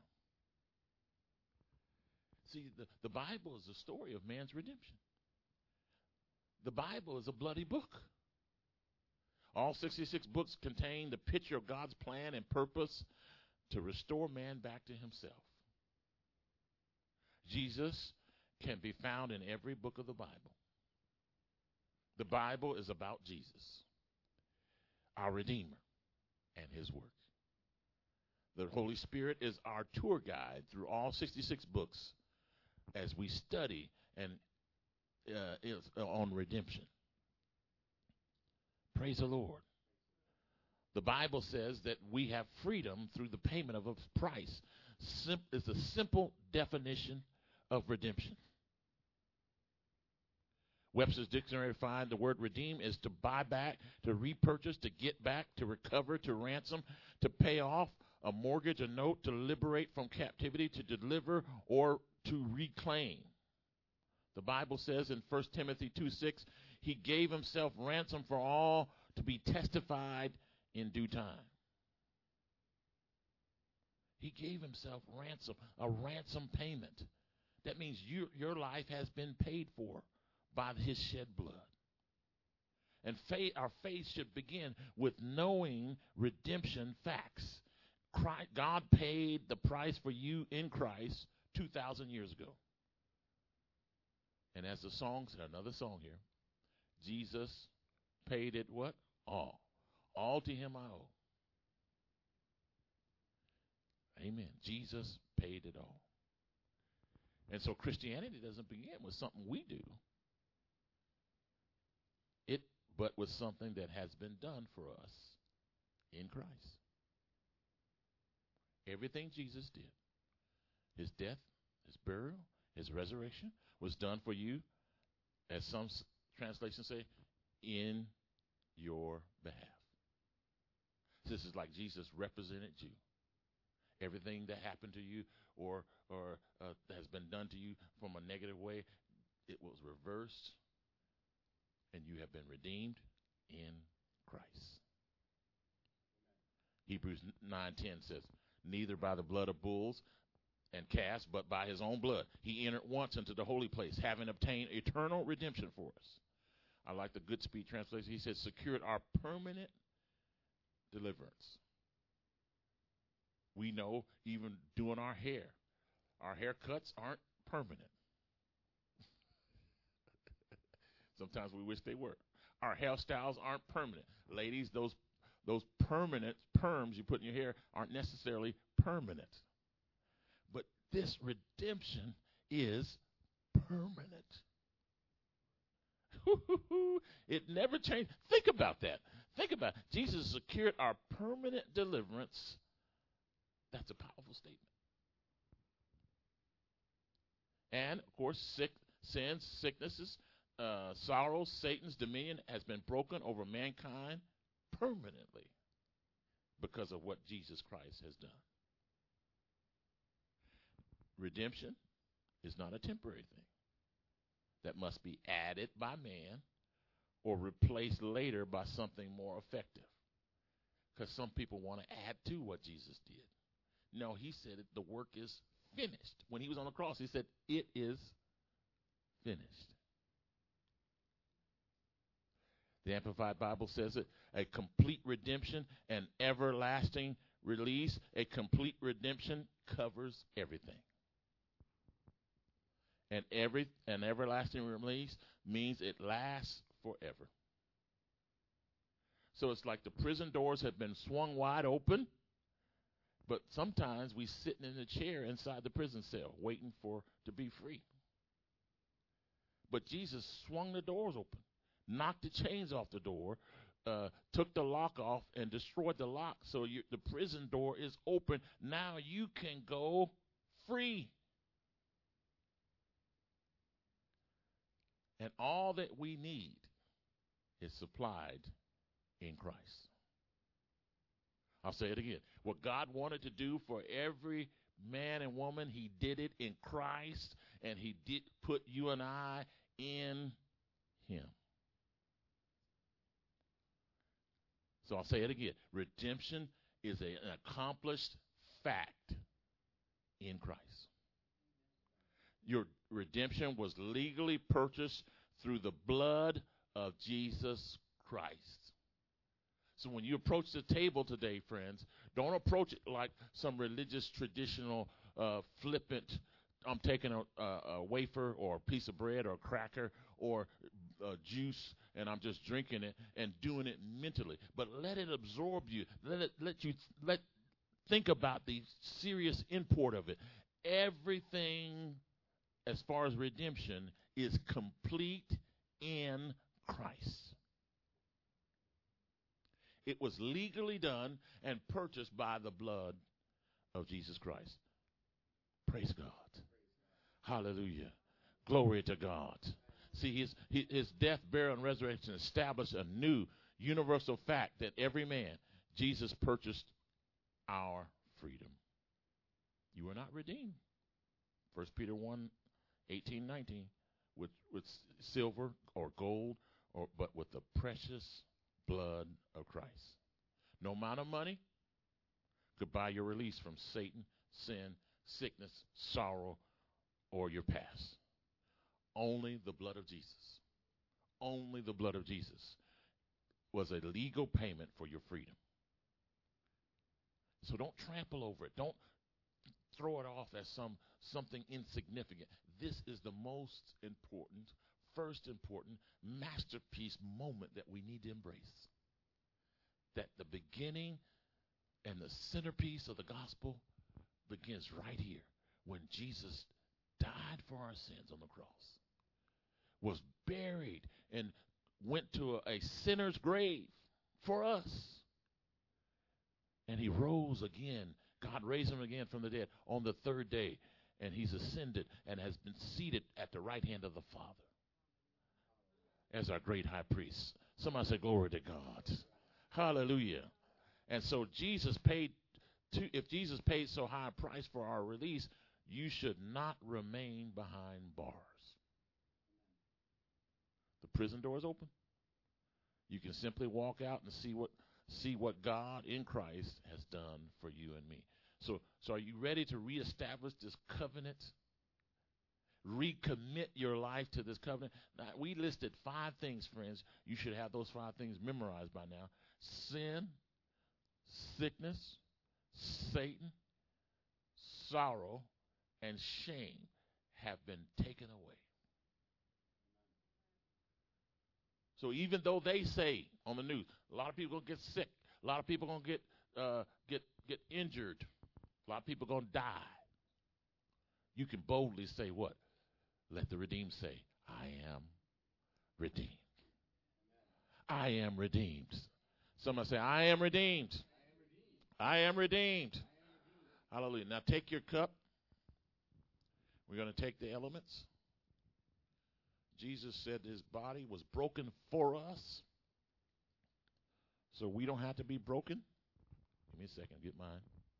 See, the, the Bible is the story of man's redemption. The Bible is a bloody book. All sixty-six books contain the picture of God's plan and purpose to restore man back to himself. Jesus can be found in every book of the Bible. The Bible is about Jesus, our Redeemer, and his work. The Holy Spirit is our tour guide through all sixty-six books as we study and uh, is on redemption. Praise the Lord. The Bible says that we have freedom through the payment of a price. Sim- it's a simple definition of redemption. Webster's Dictionary finds the word redeem is to buy back, to repurchase, to get back, to recover, to ransom, to pay off a mortgage, a note, to liberate from captivity, to deliver, or to reclaim. The Bible says in First Timothy two six, he gave himself ransom for all to be testified in due time. He gave himself ransom, a ransom payment. That means you, your life has been paid for by his shed blood. And faith, our faith should begin with knowing redemption facts. Christ, God paid the price for you in Christ two thousand years ago. And as the song said, another song here, Jesus paid it what? All. All to him I owe. Amen. Jesus paid it all. And so Christianity doesn't begin with something we do. It, but with something that has been done for us in Christ. Everything Jesus did, his death, his burial, his resurrection, was done for you, as some s- translations say, in your behalf. This is like Jesus represented you. Everything that happened to you or or uh, has been done to you from a negative way, it was reversed, and you have been redeemed in Christ. Hebrews nine ten says, neither by the blood of bulls and calves, but by his own blood. He entered once into the holy place, having obtained eternal redemption for us. I like the Good Speed translation. He says, secured our permanent deliverance. We know even doing our hair, our haircuts aren't permanent. Sometimes we wish they were. Our hairstyles aren't permanent. Ladies, those those permanent perms you put in your hair aren't necessarily permanent. But this redemption is permanent. It never changed. Think about that. Think about it. Jesus secured our permanent deliverance. That's a powerful statement. And, of course, sick, sins, sicknesses, uh, sorrows, Satan's dominion has been broken over mankind permanently because of what Jesus Christ has done. Redemption is not a temporary thing that must be added by man or replaced later by something more effective. Because some people want to add to what Jesus did. No, he said it, the work is finished. When he was on the cross, he said, it is finished. The Amplified Bible says it, a complete redemption, an everlasting release. A complete redemption covers everything. And every an everlasting release means it lasts forever. So it's like the prison doors have been swung wide open, but sometimes we sitting in a chair inside the prison cell waiting for to be free. But Jesus swung the doors open, knocked the chains off the door, uh, took the lock off and destroyed the lock. So you, the prison door is open. Now you can go free. And all that we need is supplied in Christ. I'll say it again. What God wanted to do for every man and woman, he did it in Christ, and he did put you and I in him. So I'll say it again. Redemption is a, an accomplished fact in Christ. Your redemption was legally purchased through the blood of Jesus Christ. So when you approach the table today, friends, don't approach it like some religious, traditional, uh, flippant, I'm taking a, a, a wafer or a piece of bread or a cracker or uh, juice and I'm just drinking it and doing it mentally. But let it absorb you. Let it let you let think about the serious import of it. Everything as far as redemption is complete in Christ. It was legally done and purchased by the blood of Jesus Christ. Praise God. Hallelujah. Glory to God. See, his, his death, burial, and resurrection established a new universal fact that every man, Jesus purchased our freedom. You are not redeemed. First Peter one, eighteen, nineteen, with, with silver or gold, or but with the precious blood of Christ. No amount of money could buy your release from Satan, sin, sickness, sorrow, or your past. Only the blood of Jesus. Only the blood of Jesus was a legal payment for your freedom. So don't trample over it. Don't throw it off as some something insignificant. This is the most important, first important masterpiece moment that we need to embrace. That the beginning and the centerpiece of the gospel begins right here when Jesus died for our sins on the cross, was buried and went to a, a sinner's grave for us. And he rose again. God raised him again from the dead on the third day. And he's ascended and has been seated at the right hand of the Father as our great high priest. Somebody say, glory to God. Hallelujah. And so Jesus paid, to, if Jesus paid so high a price for our release, you should not remain behind bars. The prison door is open. You can simply walk out and see what see what God in Christ has done for you and me. So, so are you ready to reestablish this covenant? Recommit your life to this covenant. Now, we listed five things, friends. You should have those five things memorized by now. Sin, sickness, Satan, sorrow, and shame have been taken away. So even though they say on the news, a lot of people gonna get sick, a lot of people gonna get uh, get get injured, a lot of people gonna die, you can boldly say what? Let the redeemed say, I am redeemed. I am redeemed. Somebody say, I am redeemed. I am redeemed. Hallelujah. Now take your cup. We're going to take the elements. Jesus said his body was broken for us, so we don't have to be broken. Give me a second, get mine.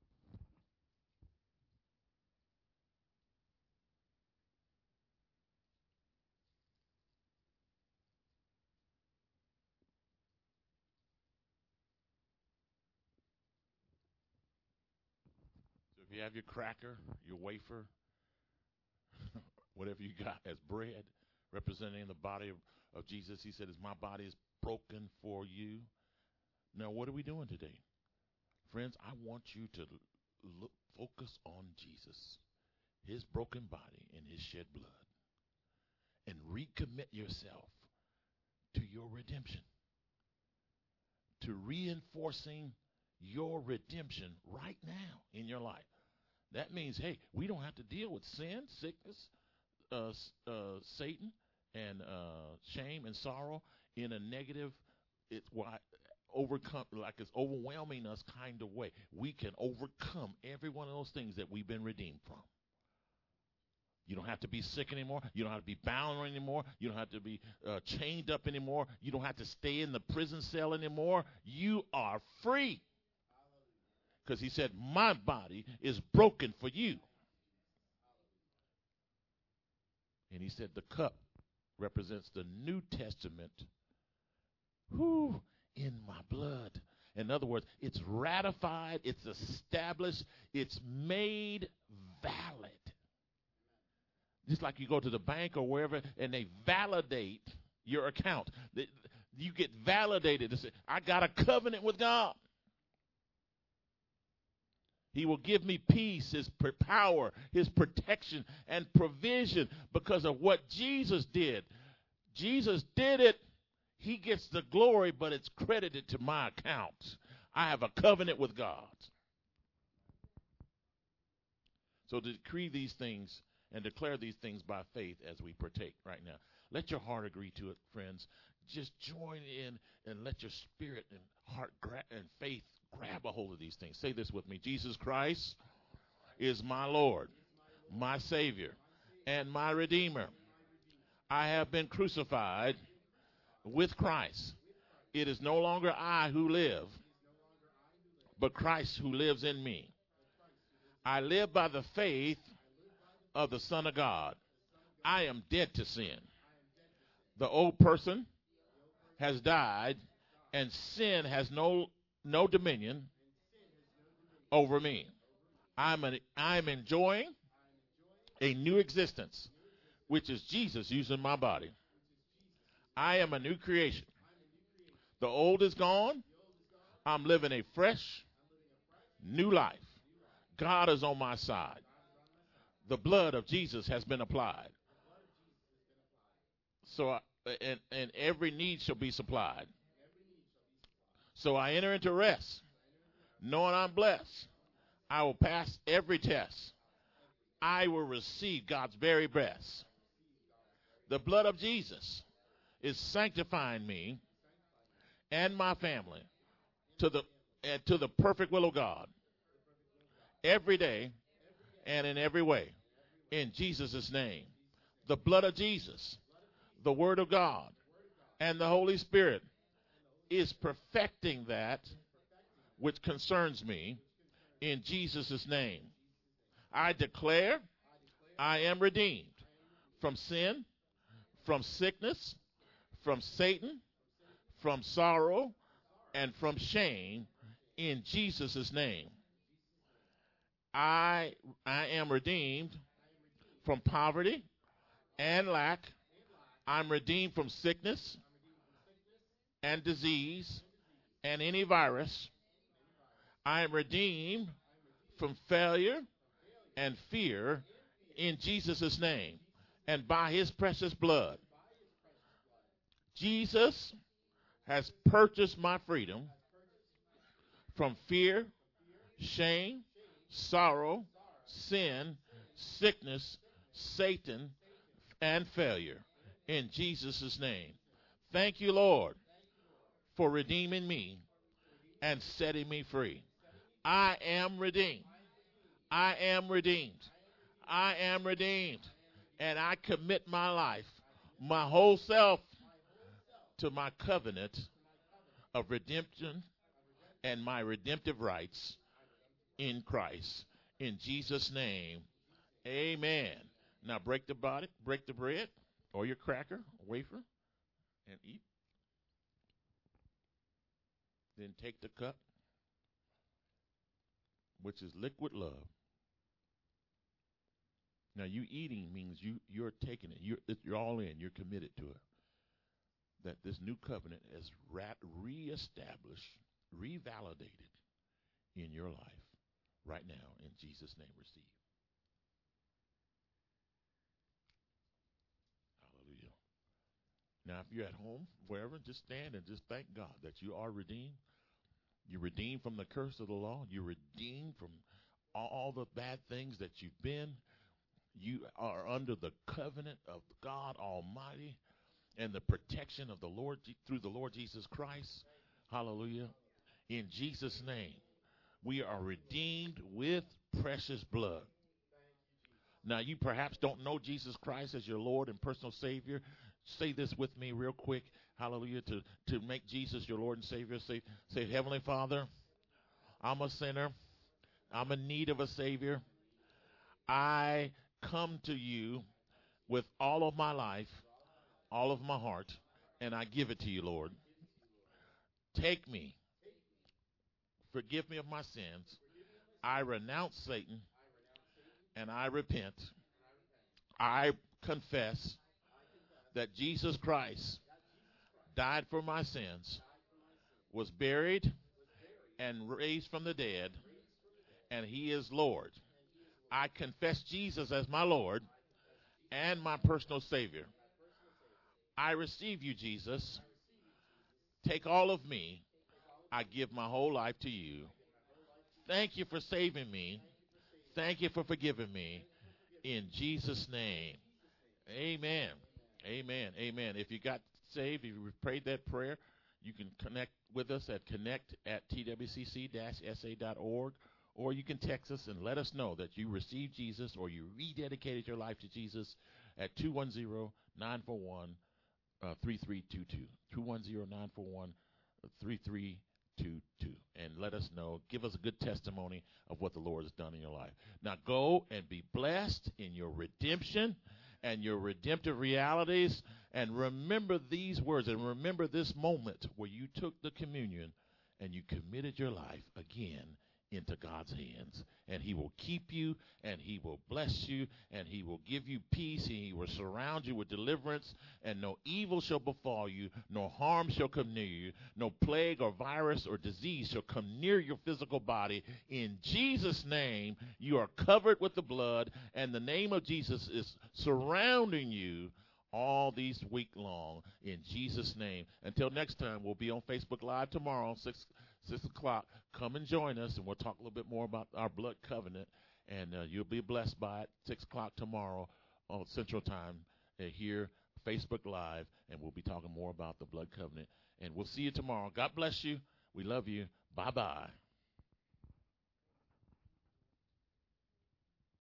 So if you have your cracker, your wafer, whatever you got as bread, representing the body of, of Jesus, he said, "Is my body is broken for you." Now, what are we doing today? Friends, I want you to look, focus on Jesus, his broken body and his shed blood, and recommit yourself to your redemption, to reinforcing your redemption right now in your life. That means, hey, we don't have to deal with sin, sickness, uh, uh, Satan, and uh, shame and sorrow in a negative, it's why overcome, like it's overwhelming us kind of way. We can overcome every one of those things that we've been redeemed from. You don't have to be sick anymore. You don't have to be bound anymore. You don't have to be uh, chained up anymore. You don't have to stay in the prison cell anymore. You are free. Because he said, my body is broken for you. And he said the cup represents the New Testament whew, in my blood. In other words, it's ratified, it's established, it's made valid. Just like you go to the bank or wherever and they validate your account. You get validated to say, I got a covenant with God. He will give me peace, his power, his protection, and provision because of what Jesus did. Jesus did it. He gets the glory, but it's credited to my account. I have a covenant with God. So decree these things and declare these things by faith as we partake right now. Let your heart agree to it, friends. Just join in and let your spirit and heart gra- and faith grab a hold of these things. Say this with me. Jesus Christ is my Lord, my Savior, and my Redeemer. I have been crucified with Christ. It is no longer I who live, but Christ who lives in me. I live by the faith of the Son of God. I am dead to sin. The old person has died, and sin has no no dominion over me. I'm an, I'm enjoying a new existence, which is Jesus using my body. I am a new creation. The old is gone. I'm living a fresh, new life. God is on my side. The blood of Jesus has been applied. So, I, and, and every need shall be supplied. So I enter into rest, knowing I'm blessed. I will pass every test. I will receive God's very best. The blood of Jesus is sanctifying me and my family to the uh, to the perfect will of God every day and in every way. In Jesus' name, the blood of Jesus, the Word of God, and the Holy Spirit is perfecting that which concerns me in Jesus' name. I declare I am redeemed from sin, from sickness, from Satan, from sorrow, and from shame in Jesus' name. I, I am redeemed from poverty and lack. I'm redeemed from sickness and disease and any virus. I am redeemed from failure and fear in Jesus' name and by his precious blood. Jesus has purchased my freedom from fear, shame, sorrow, sin, sickness, Satan, and failure in Jesus' name. Thank you, Lord, for redeeming me and setting me free. I am redeemed. I am redeemed. I am redeemed. And I commit my life, my whole self, to my covenant of redemption and my redemptive rights in Christ. In Jesus' name, amen. Now break the body, break the bread, or your cracker, wafer, and eat. Then take the cup, which is liquid love. Now, you eating means you, you're taking it. You're, you're all in. You're committed to it. That this new covenant is rat, reestablished, revalidated in your life right now. In Jesus' name, receive. Hallelujah. Now, if you're at home, wherever, just stand and just thank God that you are redeemed. You're redeemed from the curse of the law. You're redeemed from all the bad things that you've been. You are under the covenant of God Almighty and the protection of the Lord through the Lord Jesus Christ. Hallelujah. In Jesus' name, we are redeemed with precious blood. Now, you perhaps don't know Jesus Christ as your Lord and personal Savior. Say this with me real quick. Hallelujah. To, to make Jesus your Lord and Savior. Say, say, Heavenly Father, I'm a sinner. I'm in need of a Savior. I come to you with all of my life, all of my heart, and I give it to you, Lord. Take me. Forgive me of my sins. I renounce Satan, and I repent. I confess that Jesus Christ died for my sins, was buried, and raised from the dead, and he is Lord. I confess Jesus as my Lord and my personal Savior. I receive you, Jesus. Take all of me. I give my whole life to you. Thank you for saving me. Thank you for forgiving me. In Jesus' name, amen. Amen. Amen. If you got saved, if you prayed that prayer, you can connect with us at connect at t w c c dash s a dot org, or you can text us and let us know that you received Jesus or you rededicated your life to Jesus at two one zero, nine four one, three three two two. two one zero, nine four one, three three two two. And let us know. Give us a good testimony of what the Lord has done in your life. Now go and be blessed in your redemption and your redemptive realities. And remember these words and remember this moment where you took the communion and you committed your life again into God's hands. And he will keep you, and he will bless you, and he will give you peace, and he will surround you with deliverance, and no evil shall befall you, no harm shall come near you, no plague or virus or disease shall come near your physical body. In Jesus' name, you are covered with the blood, and the name of Jesus is surrounding you all these week long. In Jesus' name. Until next time, we'll be on Facebook Live tomorrow, six Six o'clock. Come and join us, and we'll talk a little bit more about our blood covenant, and uh, you'll be blessed by it. Six o'clock tomorrow on Central Time uh, here, Facebook Live, and we'll be talking more about the blood covenant. And we'll see you tomorrow. God bless you. We love you. Bye bye.